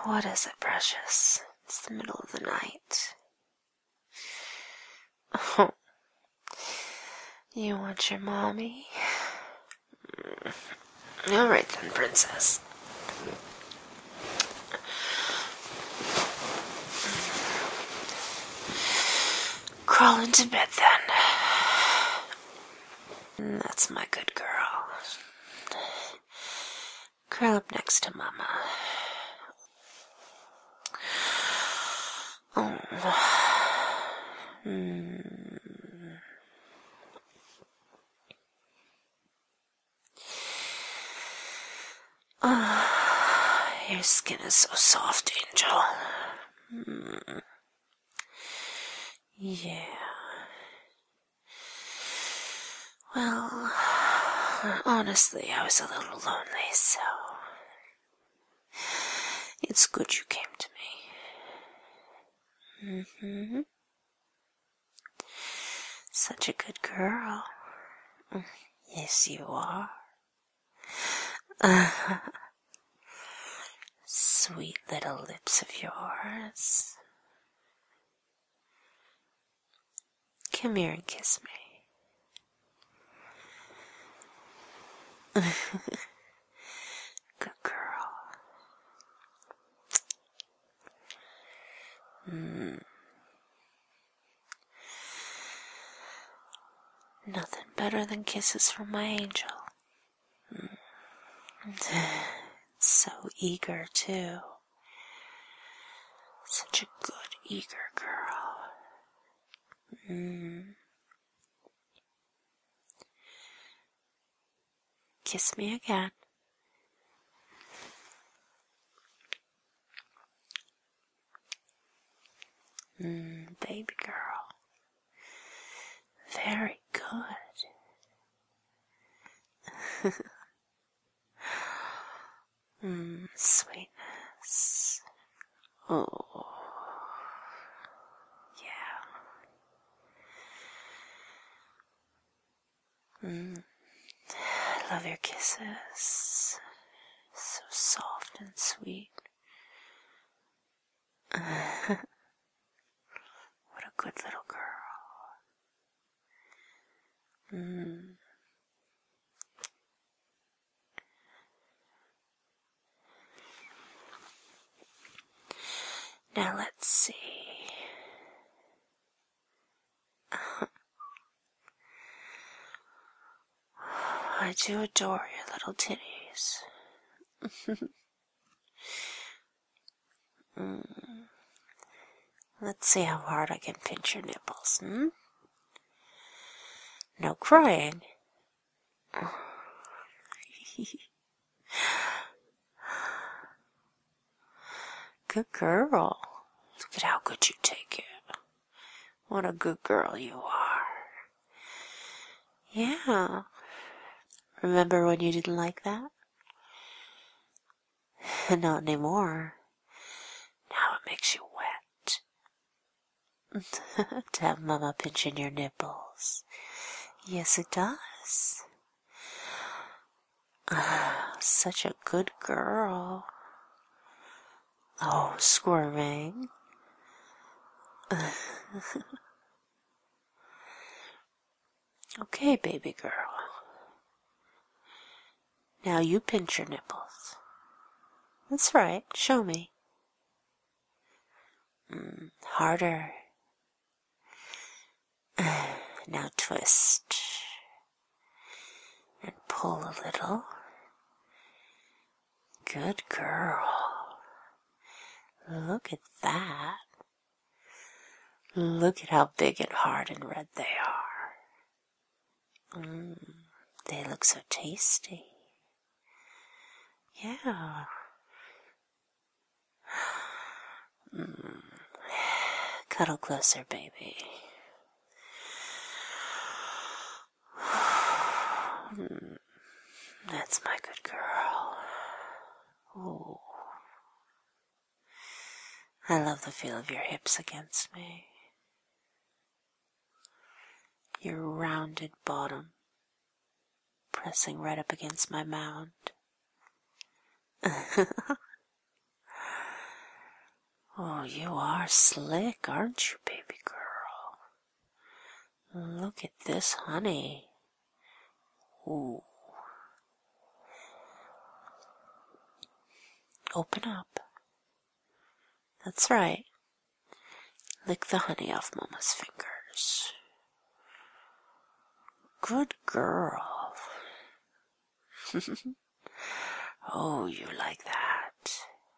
What is it, precious? It's the middle of the night. Oh, you want your mommy? All right then, princess. Crawl into bed then. That's my good girl. Curl up next to Mama. Oh. Your skin is so soft, Angel. Yeah. Well, honestly, I was a little lonely, so it's good you came to me. Such a good girl. Yes, you are. Sweet little lips of yours. Come here and kiss me. Good girl. Nothing better than kisses from my angel. So eager, too. Such a good, eager girl. Kiss me again. Baby girl. Very good. Sweetness. Oh. Yeah. I love your kisses. So soft and sweet. What a good little girl. Now let's see. I do adore your little titties. Let's see how hard I can pinch your nipples, No crying. Good girl. Look at how good you take it. What a good girl you are. Yeah. Remember when you didn't like that? Not anymore. Now it makes you wet. To have Mama pinching your nipples. Yes, it does. Such a good girl. Oh, squirming. Okay, baby girl. Now you pinch your nipples. That's right. Show me. Harder. Now twist. And pull a little. Good girl. Look at that. Look at how big and hard and red they are. They look so tasty. Yeah. Cuddle closer, baby. That's my good girl. Oh. I love the feel of your hips against me. Your rounded bottom pressing right up against my mound. Oh, you are slick, aren't you, baby girl? Look at this honey. Ooh. Open up. That's right. Lick the honey off Mama's fingers. Good girl. Oh, you like that.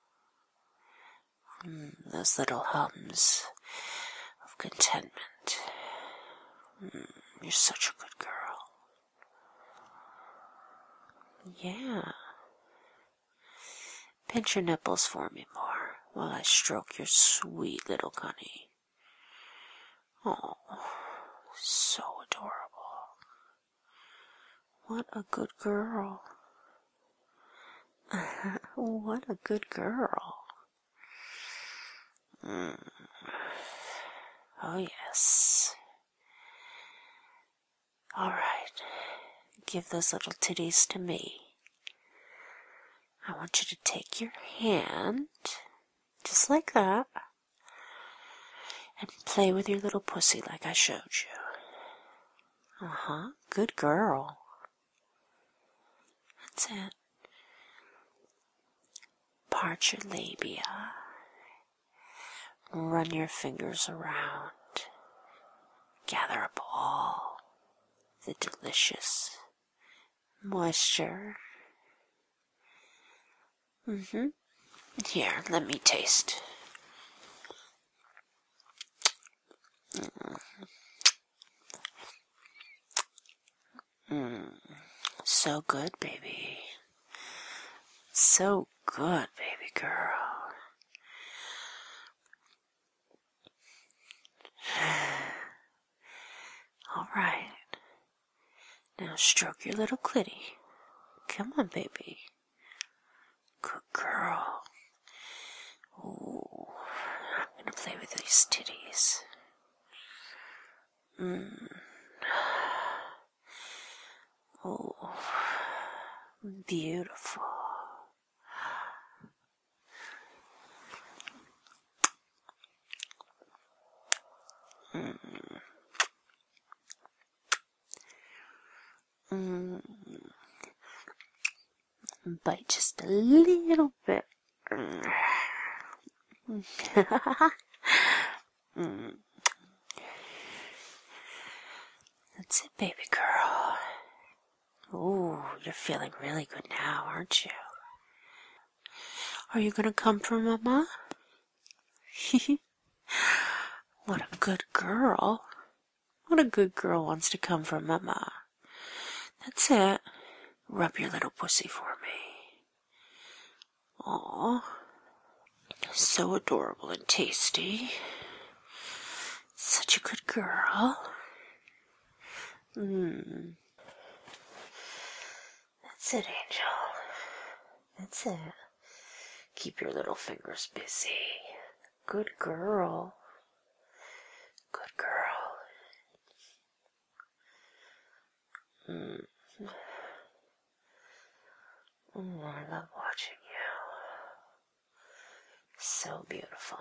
Those little hums of contentment. You're such a good girl. Yeah. Pinch your nipples for me more while I stroke your sweet little cunny. Oh, so adorable. What a good girl. What a good girl. Oh, yes. All right. Give those little titties to me. I want you to take your hand, just like that, and play with your little pussy like I showed you. Good girl. That's it. Part your labia. Run your fingers around. Gather up all the delicious moisture. Here, let me taste. So good, baby. So good, baby girl. All right. Now stroke your little clitty. Come on, baby. Good girl. Ooh, I'm gonna play with these titties. Oh, beautiful. Bite just a little bit. That's it, baby girl. Ooh, you're feeling really good now, aren't you? Are you gonna come for Mama? What a good girl. What a good girl wants to come for Mama. That's it. Rub your little pussy for me. Aw. So adorable and tasty. Such a good girl. That's it, Angel. That's it. Keep your little fingers busy. Good girl. Good girl. I love watching you. So beautiful.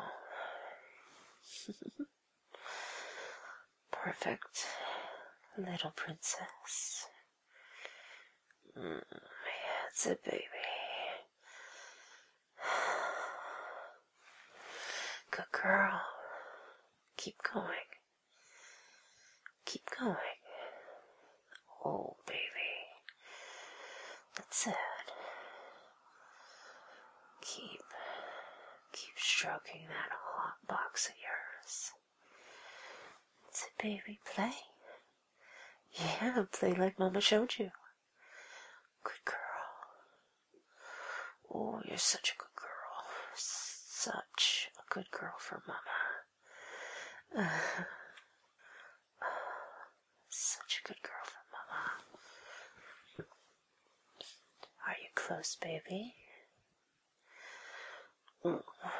Perfect little princess. That's it, baby. Good girl. Keep going. Keep going. Oh, baby. That's it. Keep stroking that hot box of yours. That's it, baby. Play. Yeah, play like Mama showed you. Good girl. Oh, you're such a good girl. Such a good girl for Mama. Such a good girl for Mama. Are you close, baby? Are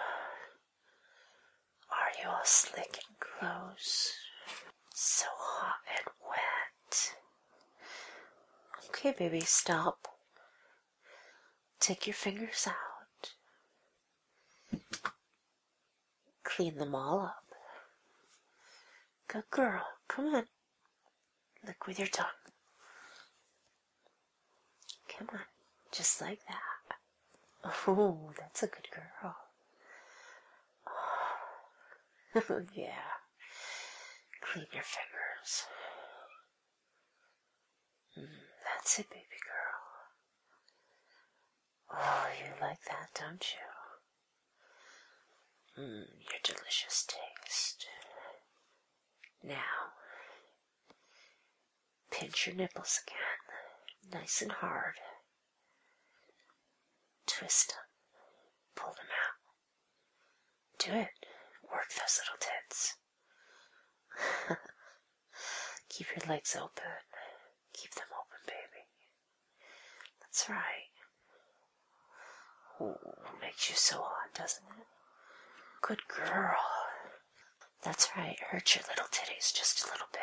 you all slick and close? So hot and wet. Okay, baby, stop. Take your fingers out. clean them all up. Good girl. Come on. Lick with your tongue. Come on. Just like that. Oh, that's a good girl. Oh, yeah. Clean your fingers. That's it, baby girl. Oh, you like that, don't you? Your delicious taste. Now, pinch your nipples again, nice and hard. Twist them. Pull them out. Do it. Work those little tits. Keep your legs open. Keep them open, baby. That's right. Ooh, makes you so hot, doesn't it? Good girl. That's right. Hurt your little titties just a little bit.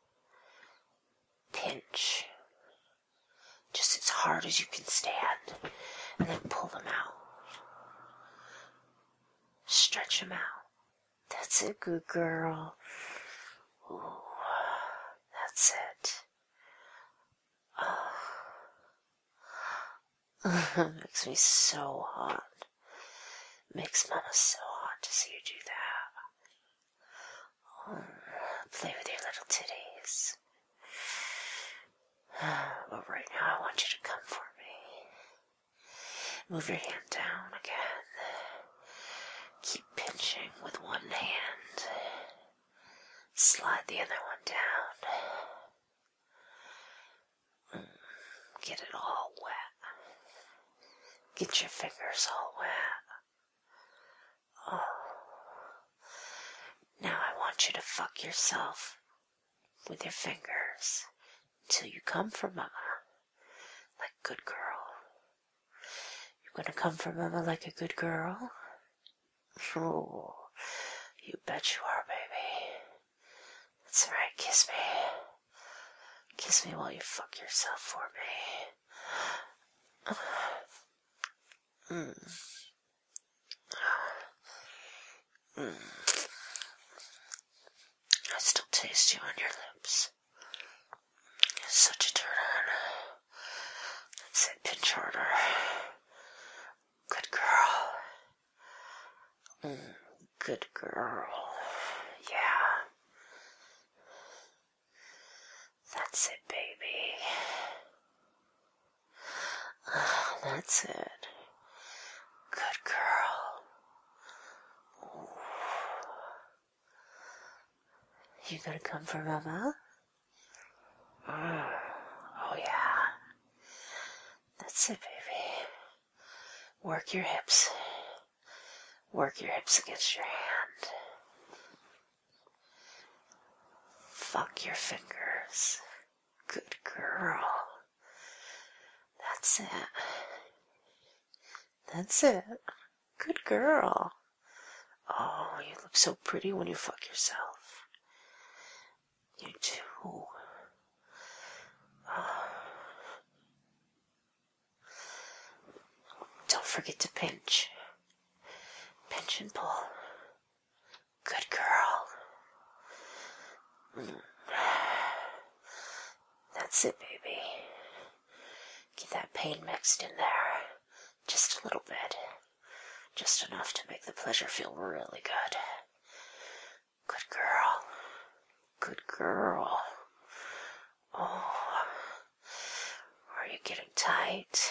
Pinch. Just as hard as you can stand. And then pull them out. Stretch them out. That's it, good girl. Ooh, that's it. Oh. Makes me so hot. Makes Mama so hot to see you do that. Oh, play with your little titties. But right now I want you to come for me. Move your hand down again. Keep pinching with one hand. Slide the other one down. Get it all wet. Get your fingers all wet. Oh. Now I want you to fuck yourself with your fingers until you come for Mama like a good girl. You're gonna come for Mama like a good girl? Oh, you bet you are, baby. That's right, kiss me. Kiss me while you fuck yourself for me. I still taste you on your lips. You're such a turn on. That's it, pinch harder. Good girl. Good girl. Yeah. That's it, baby. That's it. Good girl. Ooh. You gonna come for Mama? Oh, yeah. That's it, baby. Work your hips. Work your hips against your hand. Fuck your fingers. Good girl. That's it. That's it. Good girl. Oh, you look so pretty when you fuck yourself. You too. Oh. Don't forget to pinch. Pinch and pull. Good girl. That's it, baby. Get that pain mixed in there. Just a little bit. Just enough to make the pleasure feel really good. Good girl. Good girl. Oh. Are you getting tight?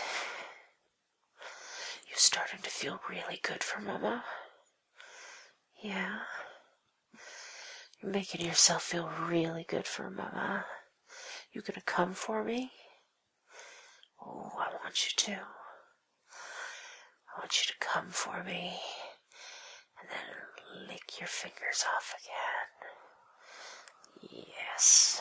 You starting to feel really good for Mama? Yeah? You're making yourself feel really good for Mama. You gonna come for me? Oh, I want you to. I want you to come for me and then lick your fingers off again. Yes.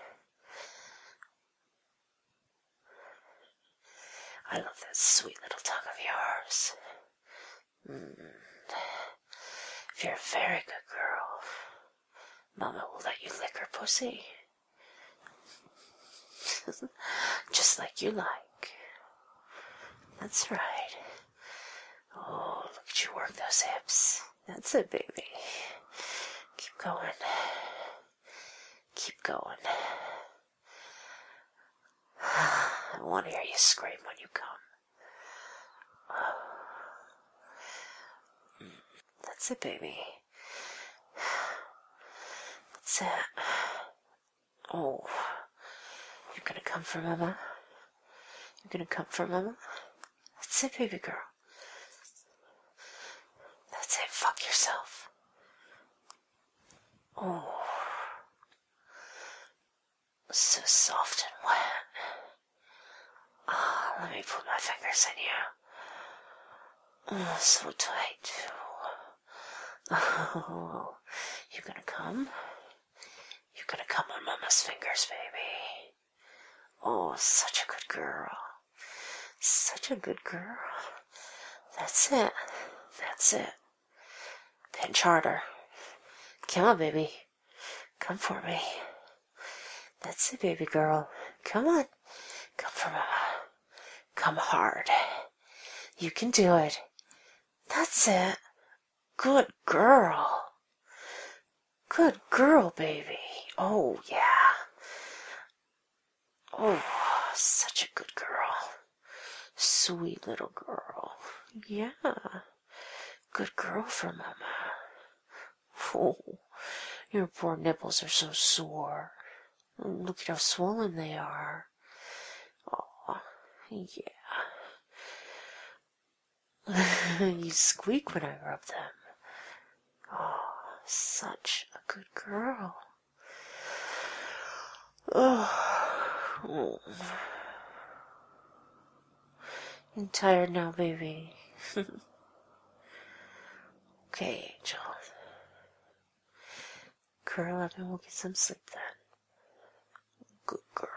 I love that sweet little tongue of yours. If you're a very good girl, Mama will let you lick her pussy. Just like you like. That's right. Oh, look at you work those hips. That's it, baby. Keep going. Keep going. I want to hear you scream when you come. That's it, baby. That's it. Oh, you're gonna come for Mama? You're gonna come for Mama? That's it, baby girl. That's it, fuck yourself. Oh, so soft and wet. Oh, let me put my fingers in you. Oh, so tight, too. Oh, you gonna come? You're gonna come on Mama's fingers, baby. Oh, such a good girl. Such a good girl. That's it. That's it. Pinch harder. Come on, baby. Come for me. That's it, baby girl. Come on. Come for Mama. Come hard. You can do it. That's it. Good girl. Good girl, baby. Oh, yeah. Oh, such a good girl. Sweet little girl. Yeah. Good girl for Mama. Oh, your poor nipples are so sore. Look at how swollen they are. Oh, yeah. You squeak when I rub them. Oh, such a good girl. Oh. I'm tired now, baby. Okay, Angel. Curl up and we'll get some sleep then. Good girl.